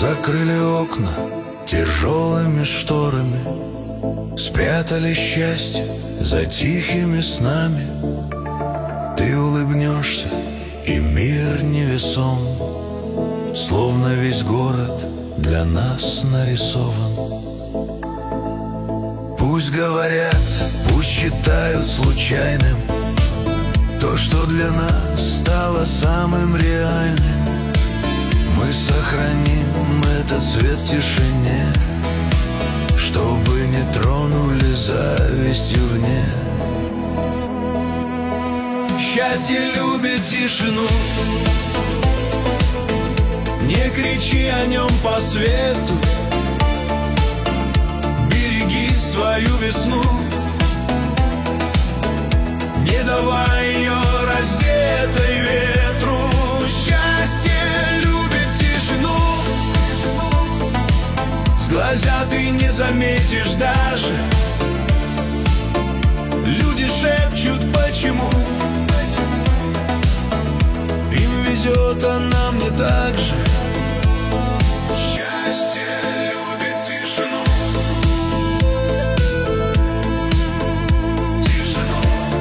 Закрыли окна тяжелыми шторами, спрятали счастье за тихими снами. Ты улыбнешься, и мир невесом, словно весь город для нас нарисован. Пусть говорят, пусть считают случайным то, что для нас стало самым реальным. Мы сохраним этот свет в тишине, чтобы не тронули завистью вне. Счастье любит тишину, не кричи о нем по свету. Береги свою весну, не давай ее раздетой ветру. Счастье любит тишину, с глаза ты не заметишь даже. Люди шепчут почему, им везет, а нам не так же. Счастье любит тишину, тишину.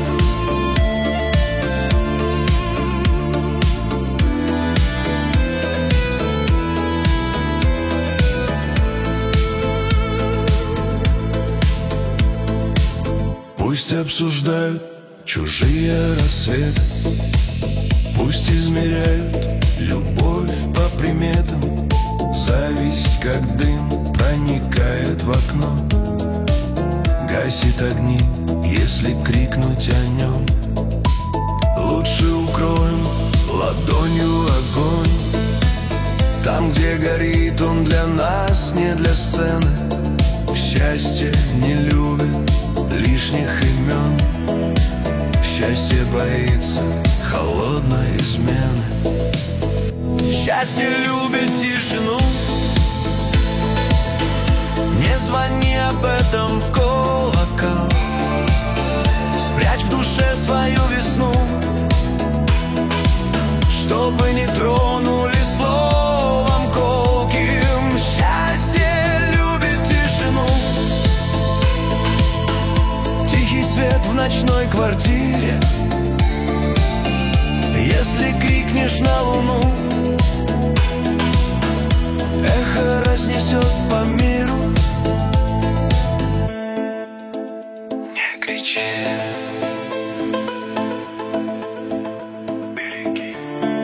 Пусть обсуждают чужие рассветы, пусть измеряют любовь по приметам. Зависть, как дым, проникает в окно, гасит огни, если крикнуть о нем. Лучше укроем ладонью огонь, там, где горит он для нас, не для сцены. Счастье не любит лишних имен, счастье боится холодной измены. Счастье любит тишину, не звони об этом в колокол. Спрячь в душе свою весну, чтобы не тронули словом колким. Счастье любит тишину, тихий свет в ночной квартире. Если крикнешь на луну, эхо разнесет по миру. Не кричи, береги.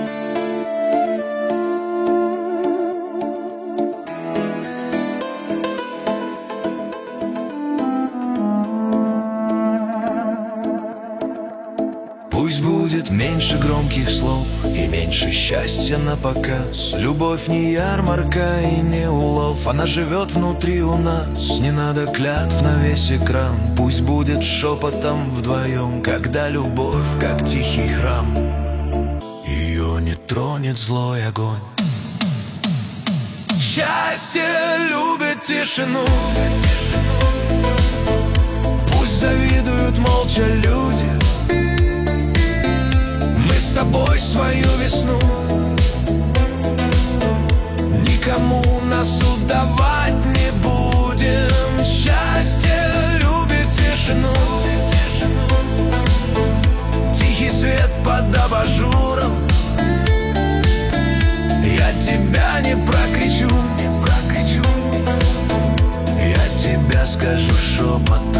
Пусть будет меньше громких слов и меньше счастья на показ. Любовь не ярмарка и не улов, она живет внутри у нас. Не надо клятв на весь экран, пусть будет шепотом вдвоем. Когда любовь, как тихий храм, ее не тронет злой огонь. Счастье любит тишину, пусть завидуют молча люди. С тобой свою весну, никому нас удавать не будем. Счастье любит тишину, тихий свет под абажуром. Я тебя не прокричу, я тебя скажу шепотом.